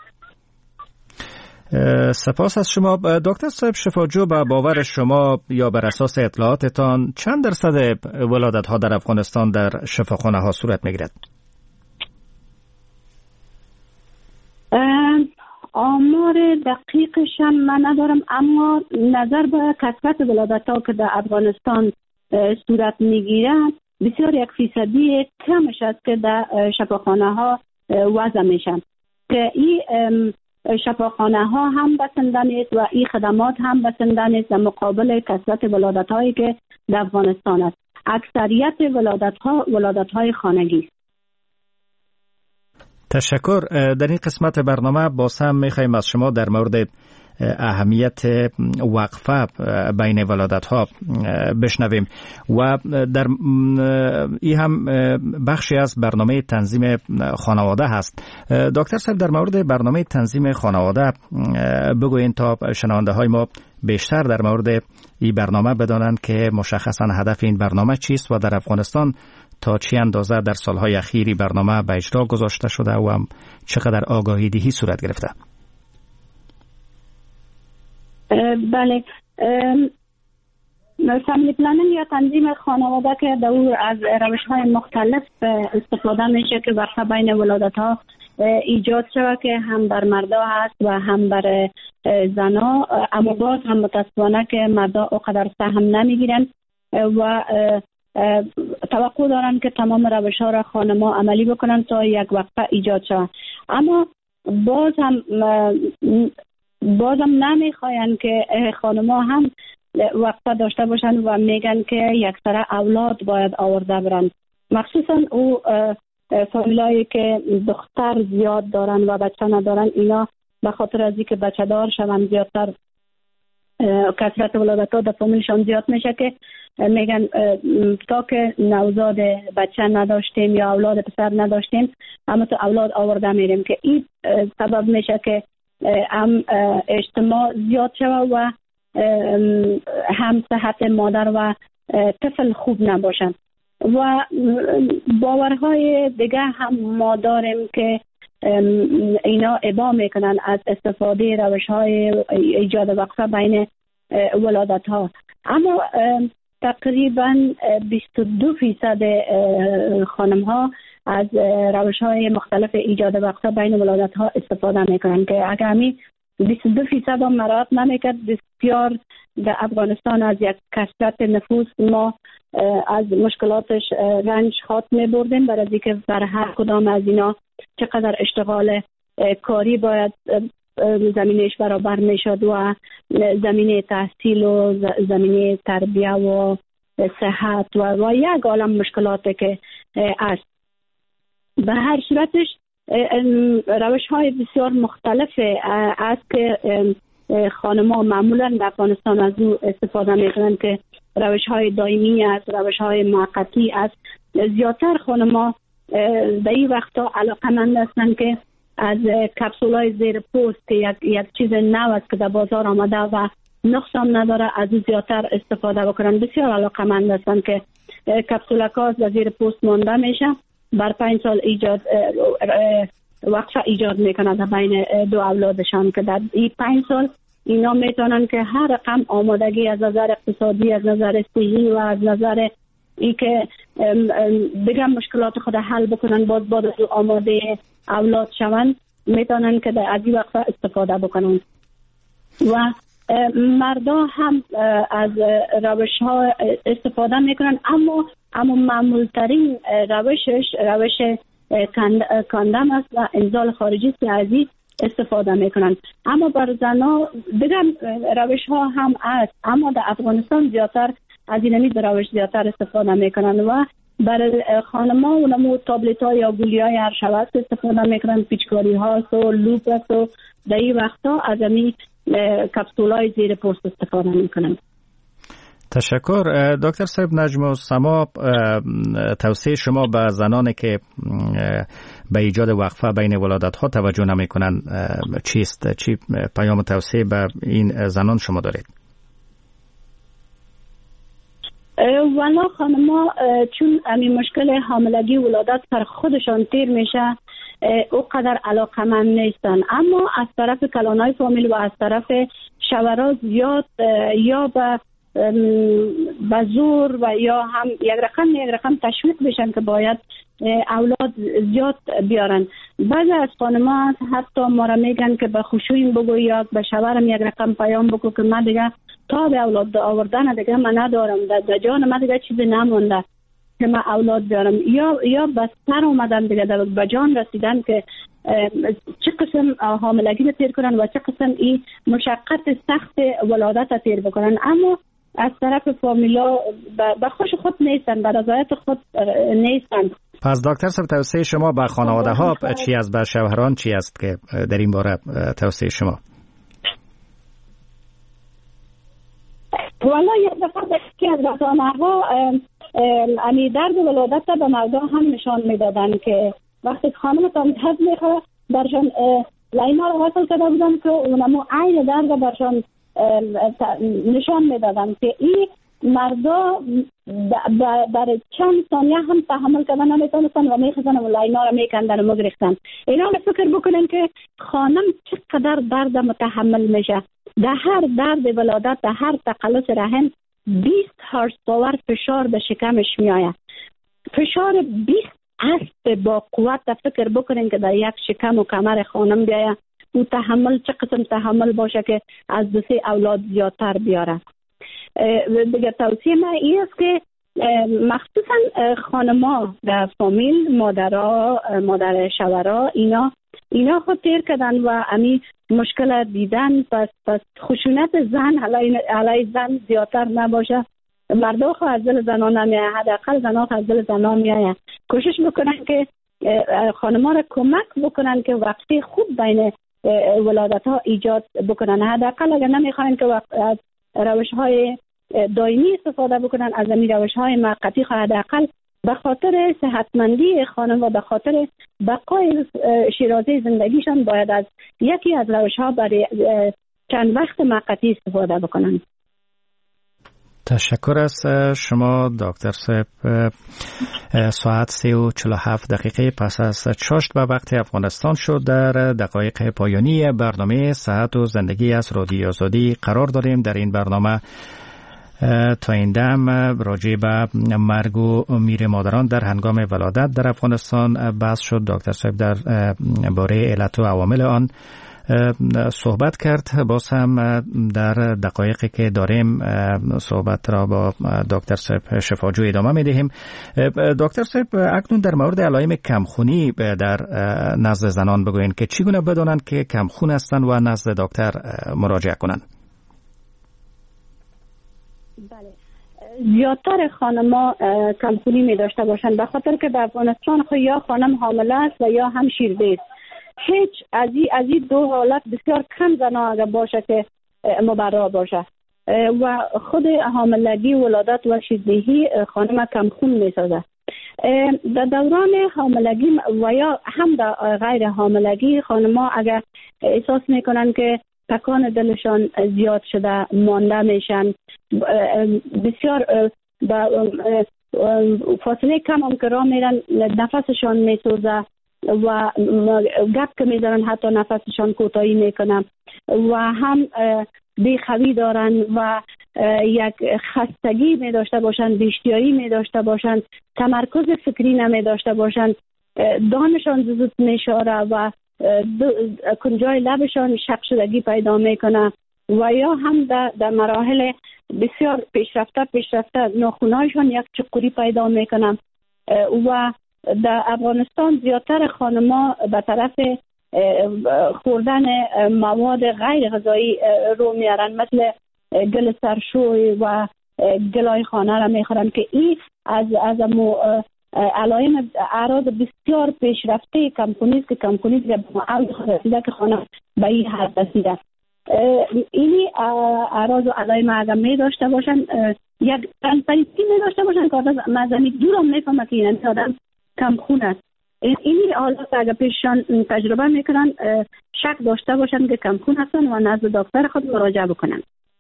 S4: سپاس از شما. دکتر صاحب شفاجو، به باور شما یا بر اساس اطلاعاتتان چند درصد ولادت ها در افغانستان در شفاخانه ها صورت میگیرد؟
S5: آمار دقیقشان من ندارم، اما نظر به کثرت ولادت ها که در افغانستان صورت میگیرد بسیار یک فیصدی کمش است که در شفاخانه ها وضع میشن که این شفاخانه ها هم بسنده نیست و این خدمات هم بسنده نیست در مقابل کثرت ولادت هایی که در افغانستان است. اکثریت ولادت ها ولادت های خانگی است.
S4: تشکر. در این قسمت برنامه باز هم میخوایم از شما در مورد اهمیت وقفه بین ولادت ها بشنویم و در این هم بخشی از برنامه تنظیم خانواده هست. دکتر صاحب، در مورد برنامه تنظیم خانواده بگوین تا شنونده های ما بیشتر در مورد این برنامه بدانند که مشخصا هدف این برنامه چیست و در افغانستان تا چه اندازه در سالهای اخیری برنامه به اجرا گذاشته شده و چقدر آگاهی دهی صورت گرفته.
S5: بله، فامیلی پلنینگ یا تنظیم خانواده که در او از روش‌های مختلف استفاده میشه که وقفه بین ولادت‌ها ایجاد شود که هم بر مردا هست و هم بر زنا، اما باز هم متاسفانه که مردا اونقدر سهم نمیگیرن و توقع دارن که تمام روش‌ها را خانم‌ها عملی بکنن تا یک وقفه ایجاد شود. اما باز هم بازم نمیخواین که خانم‌ها هم وقفه داشته باشن و میگن که یک سر اولاد باید آورده برن، مخصوصا او فامیلایی که دختر زیاد دارن و بچه ندارن. اینا به خاطر از اینکه بچه دار شون زیادتر کثرت ولادت‌ها در فامیلشان زیاد میشه که میگن تا که نوزاد بچه نداشتیم یا اولاد پسر نداشتیم اما تو اولاد آورده میریم، که این سبب میشه که هم اجتماع زیاد شود و هم صحت مادر و طفل خوب نباشن. و باورهای دیگه هم ما داریم که اینا ابا میکنن از استفاده روش‌های ایجاد وقفه بین ولادت ها. اما تقریبا بیست و دو فیصد خانم ها از روش‌های مختلف ایجاد وقفه بین ولادت ها استفاده میکنن که اگر همی بیست و دو فیصد هم مراعات نمیکرد بسیار در افغانستان از یک کثرت نفوس ما از مشکلاتش رنج خاط میبردیم، برای اینکه بر هر کدام از اینا چقدر اشتغال کاری باید زمینش برابر میشد و زمینه تحصیل و زمینه تربیه و صحت و, و یک عالم مشکلاتی که است. به هر صورتش روش های بسیار مختلف است که خانم‌ها معمولا در افغانستان از او استفاده میکنند که روش های دائمی است، روش های موقتی است. زیادتر خانم‌ها در این وقتا علاقه‌مند هستند که از کپسول‌های زیر پوست که یک, یک چیز نو است که در بازار آمده و نقصان نداره از او زیادتر استفاده بکنند. بسیار علاقه‌مند هستند که کپسول‌ها در زیر پوست مانده میشه، بر پنج سال ایجاد وقفه ایجاد میکنند بین دو اولادشان که در این پنج سال اینا میتونن که هر رقم آمادگی از نظر اقتصادی، از نظر صحی و از نظر ای که دیگه مشکلات خود حل بکنن، باز باز آماده اولاد شون، میتونن که در از این وقفه استفاده بکنن. و مردا هم از روش ها استفاده میکنن، اما اما معمول ترین روشش روش کاندم است و انزال خارجی است که از این استفاده میکنن. اما بر زنا دیگه روش ها هم است، اما در افغانستان زیادتر از این امید روش زیادتر استفاده میکنن و برای خانم ها اونمو تابلت ها یا گولی های هر شود استفاده میکنن، پیچکاری ها و لوپ است و در این وقتا از این کپسول های زیر پوست استفاده میکنن.
S4: تشکر. دکتر صاحب نجم السما، توصیه شما به زنانی که به ایجاد وقفه بین ولادت ها توجه نمی کنند چیست؟ چی پیام توصیه به این زنان شما دارید؟
S5: والا خانما چون امی مشکل حاملگی ولادت پر خودشان تیر میشه او قدر علاقمند نیستن، اما از طرف کلانای فامیل و از طرف شورا زیاد یا به به زور و یا هم یک رقم یک رقم تشویق بشن که باید اولاد زیاد بیارن. بعضی از خانم‌ها حتی ما را میگن که به خشوعیم بگو یا به شوهرم یک رقم پیام بگو که من دیگه تا به اولاد آوردن دیگه من ندارم، در جان من دیگه چیزی نمونده که من اولاد بیارم، یا یا به سر اومدن دیگه به جان رسیدن که چه قسم حاملگی تیر کنن و چه قسم این مشقت سخت ولادت تیر بکنن. اما از طرف فامیلا به خوش خود نیستن، به رضایت خود نیستن
S4: پس دکتر صاحب توصیه شما به خانواده ها چی است، به شوهران چی است که در این باره توصیه شما؟
S5: والا یک دفعه که از رسانه ها امی درد ولادت به مردا هم نشان میدادن که وقتی خانم تا متحد میخواه برشان لینا رو حاصل کرده بودن که اونمو عین درد برشان نشان میدادن که این مردا برای چند ثانیه هم تحمل کردن نمیتونستن و میخوزن و لینا رو میکندن و مگریختن. اینا رو فکر بکنن که خانم چقدر درد متحمل میشه. در هر درد ولادت، در هر تقلص رحم بیست هرتز پاور فشار به شکمش میآید. فشار بیست اسب با قوت فکر بکنین که در یک شکم و کمر خانم بیاید. او تحمل چه قسم تحمل باشه که از دو سه اولاد زیادتر بیاره. دیگه توصیه من این است که مخصوصا خانما در فامیل، مادرها، مادر شوهرها، اینا اینا خود تیر کردن و امی مشکل دیدن. پس پس خشونت زن علی زن زیادتر نباشه. مردا خو از دل زنان نمیه، حداقل زنها از دل زنان میایه. کوشش بکنن که خانما را کمک بکنن که وقتی خوب بین ولادت ها ایجاد بکنن. حداقل اگر نمیخواین که از روش های دائمی استفاده بکنن، از این روش های موقتی خو حداقل به خاطر صحتمندی خانم و به خاطر بقای شیرازه زندگیشان باید از یکی از روش ها برای چند وقت موقتی استفاده بکنن.
S4: تشکر از شما دکتر صاحب. ساعت سه و چهل و هفت دقیقه پس از چاشت به وقت افغانستان شد. در دقایق پایانی برنامه صحت و زندگی از رادیو آزادی قرار داریم. در این برنامه تا این دم راجع به مرگ و میر مادران در هنگام ولادت در افغانستان بحث شد. دکتر صاحب در باره علت و عوامل آن صحبت کرد. باز هم در دقایقی که داریم صحبت را با دکتر صاحب شفاجو ادامه میدهیم. دکتر صاحب اکنون در مورد علائم کمخونی در نزد زنان بگوین که چگونه بدانند که کمخون هستند و نزد دکتر مراجعه کنند.
S5: بله، زیادتر خانما کمخونی می داشته باشند به خاطر که در افغانستان خو یا خانم حامله است و یا هم شیرده است. هیچ از این از این دو حالت بسیار کم زنا اگر باشه که مبرا باشه و خود حاملگی، ولادت و شیردهی خانم کمخون می سازه. در دوران حاملگی و یا هم در غیر حاملگی خانما اگر احساس میکنن که تکان دلشان زیاد شده، مانده میشن، بسیار با فاصله کم هم که راه میرن نفسشان میسوزه و گپ که میزنن حتی نفسشان کوتاهی میکنن و هم بیخوی دارن و یک خستگی می داشته باشن، بی‌اشتیایی می داشته باشن، تمرکز فکری نمی داشته باشن، دانشان زود میشاره و کنجای لبشان شق شدگی پیدا میکنه و یا هم در, در مراحل بسیار پیشرفته پیشرفته ناخونهایشان یک چقوری پیدا میکنه و در افغانستان زیادتر خانما به طرف خوردن مواد غیر غذایی رو میارن، مثل گل سرشوی و گلای خانه را میخورن که این از از مو علائم اعراض بسیار پیشرفته کمخونی است که کمخونی که رسیده که خانه به این حد رسیده. اینی اعراض و علائم اگر می داشته باشن یک ترانسپرنسی می داشته باشن که آدم مزمی دور هم میفهمه که این آدم کمخون است. اینی حالات اگر پیششان تجربه میکنن شک داشته باشن که کمخون هستن و نزد دکتر خود مراجعه بکنن.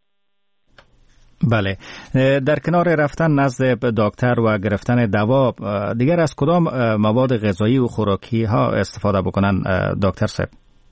S4: بله، در کنار رفتن نزد دکتر و گرفتن دوا دیگر از کدام مواد غذایی و خوراکی ها استفاده بکنن دکتر صاحب؟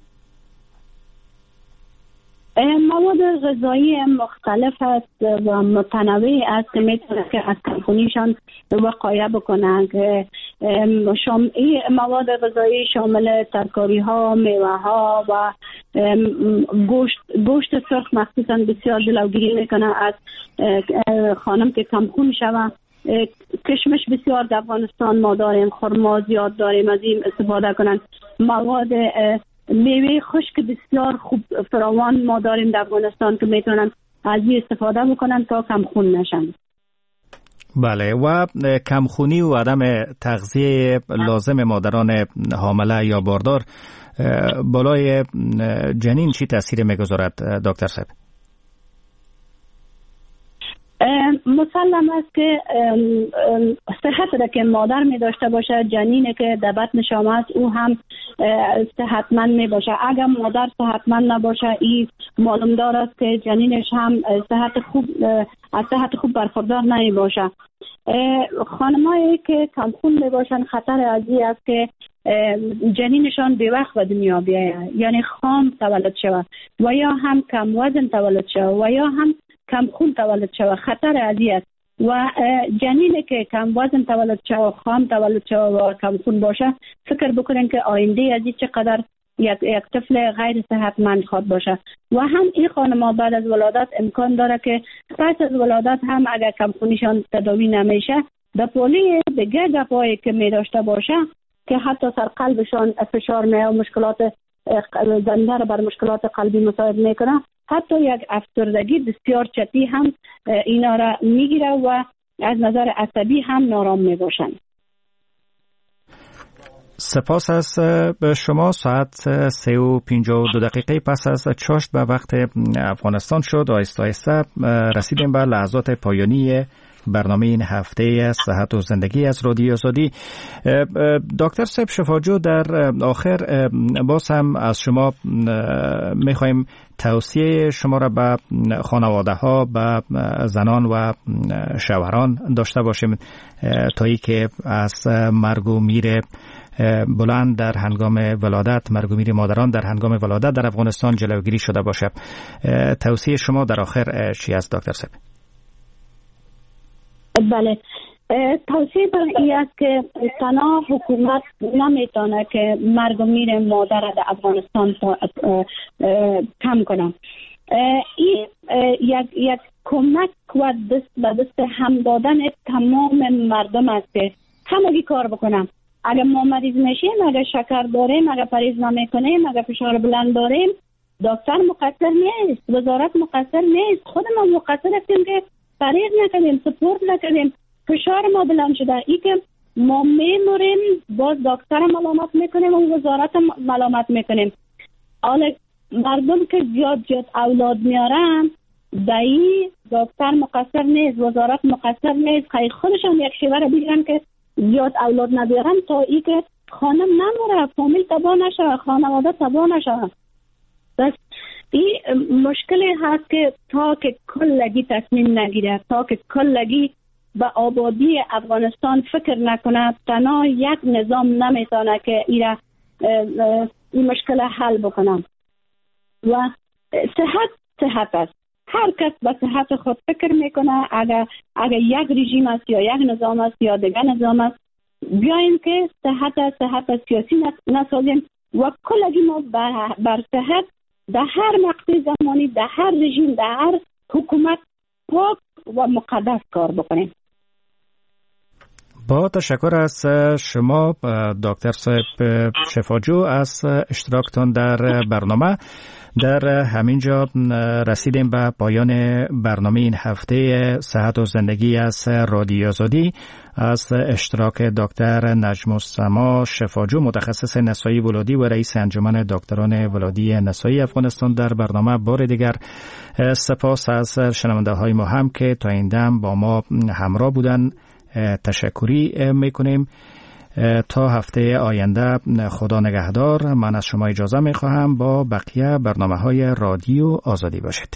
S5: مواد غذایی مختلف است و متنوع است که میتونه که از کمخونیشان وقایه بکنن که شام این مواد غذایی شامل ترکاری ها، میوه ها و گوشت گوشت سرخ مخصوصا بسیار جلوگیری میکنه از خانم که کمخون شوه. کشمش بسیار در افغانستان ما داریم، خرما زیاد داریم، از این استفاده کنن. مواد میوه خشک بسیار خوب فراوان ما داریم در افغانستان که میتونن از این استفاده بکنن تا کمخون نشن.
S4: بله، و کمخونی و عدم تغذیه لازم مادران حامله یا باردار بالای جنین چی تاثیر میگذارد دکتر صاحب؟
S5: مسلم است که صحت را که مادر می داشته باشه، جنین که در بطن شما است او هم صحتمند می باشه. اگر مادر صحتمند نباشه، این معلوم دار است که جنینش هم صحت خوب از صحت خوب برخوردار نمی باشه. خانمایی که کمخون می باشن خطر از این است که جنینشان به وقت به دنیا بیاید، یعنی خام تولد شود و یا هم کم وزن تولد شود و یا هم کم خون تولد شود. خطر عادی است و جنینی که کم وزن تولد شود، خام تولد شود و کم خون باشه، فکر بکنین که آینده از این چقدر یک یک طفل غیر صحتمند خواهد باشه. و هم این خانم‌ها بعد از ولادت امکان داره که پس از ولادت هم اگر کم خونیشان تداوی نمیشه، در پولی دیگه گپایی که می داشته باشه که حتی سر قلبشان فشار میاد و مشکلات زنده را بر مشکلات قلبی مساعد میکنه، حتی یک افسردگی بسیار چتی هم اینا را میگیره و از نظر عصبی هم نارام میباشن.
S4: سپاس از شما. ساعت سه و پنجاه و دو دقیقه پس از چاشت به وقت افغانستان شد. آهسته آهسته رسیدیم به لحظات پایانی برنامه این هفته صحت و زندگی از رادیو آزادی. دکتر صاحب شفاجو، در آخر باز هم از شما میخوایم توصیه شما را به خانواده ها، به زنان و شوهران داشته باشیم تا ای که از مرگ و میر بلند در هنگام ولادت، مرگ و میر مادران در هنگام ولادت در افغانستان جلوگیری شده باشه. توصیه شما در آخر چی است دکتر صاحب؟
S5: بله، توصیه بر این است که تنها حکومت نمیتونه که مرگ و میر مادر در افغانستان کم کنه. این یک یک کمک و دست به دست هم دادن تمام مردم است که همگی کار بکنم. اگر ما مریض میشیم، اگر شکر داریم، اگر پرهیز نمیکنیم، اگر فشار بلند داریم، دکتر مقصر نیست، وزارت مقصر نیست، خود ما مقصر هستیم که پرهیز نکنیم، سپورت نکنیم. فشار ما بلند شده، ای که ما میموریم، باز دکتر ملامت میکنیم و وزارت ملامت میکنیم. حالا مردم که زیاد زیاد اولاد میارن، دایی دکتر مقصر نیست، وزارت مقصر نیست، خیلی خودشان یک شیوه بگیرن که زیاد اولاد نبیارن تا ای که خانم نموره، فامیل تباه نشه، خانواده تباه نشه. بس این مشکلی هست که تا که کلگی تصمیم نگیره، تا که کلگی به آبادی افغانستان فکر نکنه، تنها یک نظام نمیتونه که این این مشکل حل بکنه. و صحت صحت است، هر کس به صحت خود فکر میکنه. اگر اگر یک رژیم است یا یک نظام است یا دیگر نظام است، بیاین که صحت است، صحت سیاسی نسازیم و کلگی ما بر, بر صحت در هر مقطع زمانی، در هر رژیم، در هر حکومت پاک و مقدس کار بکنیم.
S4: با تشکر از شما دکتر صاحب شفاجو از اشتراکتان در برنامه. در همینجا رسیدیم به پایان برنامه این هفته صحت و زندگی از رادیو آزادی. از اشتراک دکتر نجم السما شفاجو، متخصص نسایی ولادی و رئیس انجمن دکتران ولادی نسایی افغانستان در برنامه بار دیگر سپاس. از شنونده های ما هم که تا این دم با ما همراه بودن تشکری میکنیم. تا هفته آینده خدا نگهدار. من از شما اجازه میخواهم با بقیه برنامه های رادیو آزادی باشید.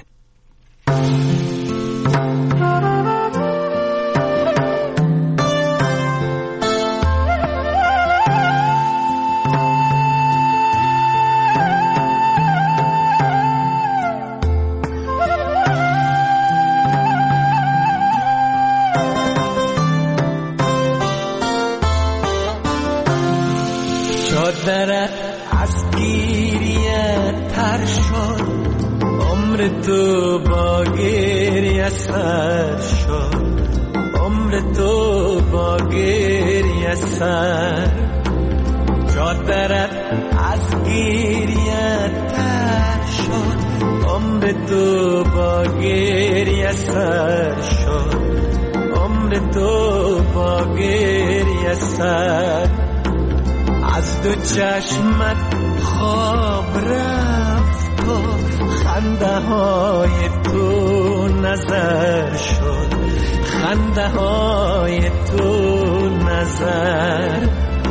S8: چادر از گیریه تر شد، عمر تو با گریه سر شد، عمر تو با گریه سر. چادر از گیریه تر شد، عمر تو با گریه سر شد، عمر تو با گریه سر. از دو چشمت خواب رفت و خنده های تو نظر شد، خنده های تو نظر.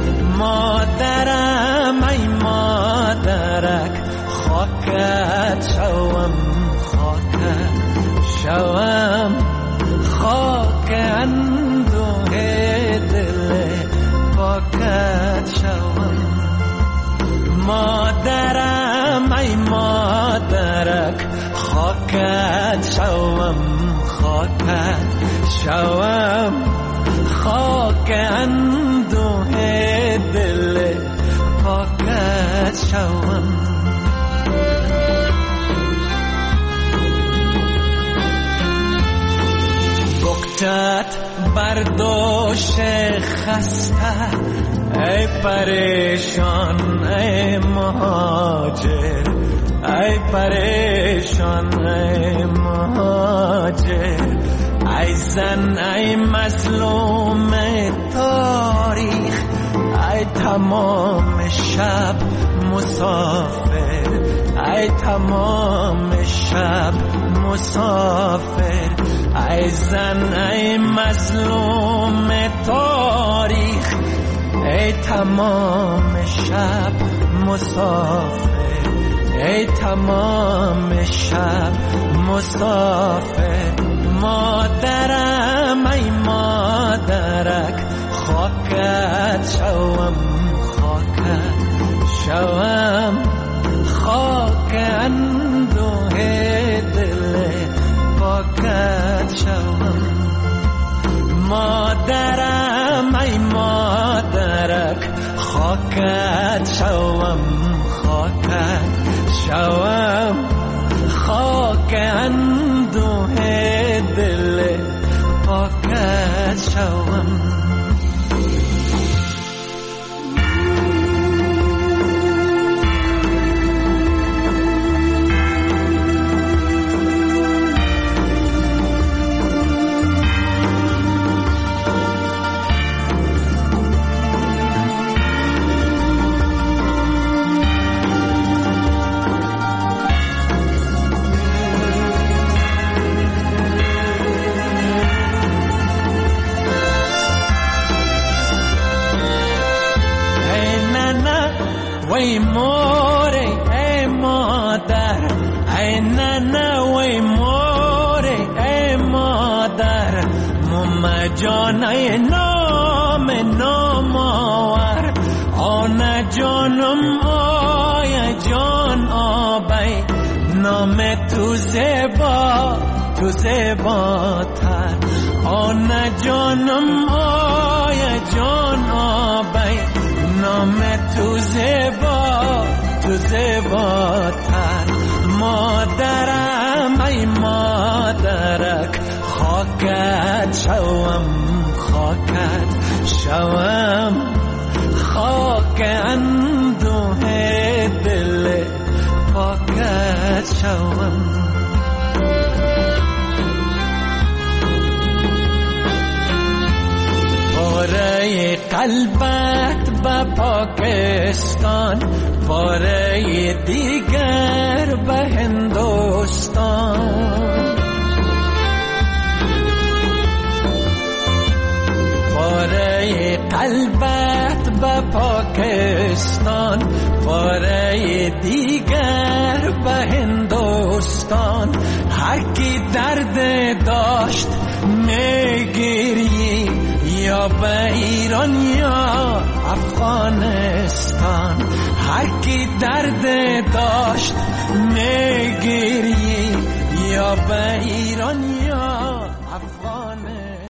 S8: مادرم ای مادرک خاکت شوم، خاکت شوم، خاک اندوه دل پاکت شوم. مادرم ای مادرک خاکت شوم، خاکت شوم، خاک اندوه دل پاکت شوم. بکتت بردوش خسته ای پریشان ای مهاجر، ای پریشان ای مهاجر. ای زن ای مظلوم تاریخ، ای تمام شب مسافر، ای تمام شب مسافر. ای زن ای مظلوم تاریخ، ای تمام شب مسافر، ای تمام شب مسافر. مادرم ای مادرک خاکت شوم، خاکت شوم، خاک اندوه دل پاکت شوم. مادرم ای مادرک خاکت شوم، خاکت شوم، خاک اندوه دل پاکت شوم. وی موری ای مادر، ای ننه وی موری ای مادر. ماما جان ای نام نام آور، آن جانم آی جان آبی. نام تو زیبا تو زیباتر، آن جانم آی جان آبی. نام تو زیبا تو زیباتر. مادرم ای مادرک خاکت شوم، خاکت شوم، خاک اندوه دل پاکت شوم. پاره قلبت به پاکستان، پاره دیگر به هندوستان. پاره قلبت به پاکستان، پاره دیگر به هندوستان. هر کی درد داشت میگیری، یا به ایران یا افغانستان. هر کی درد داشت میگیری، یا به ایران یا افغانستان.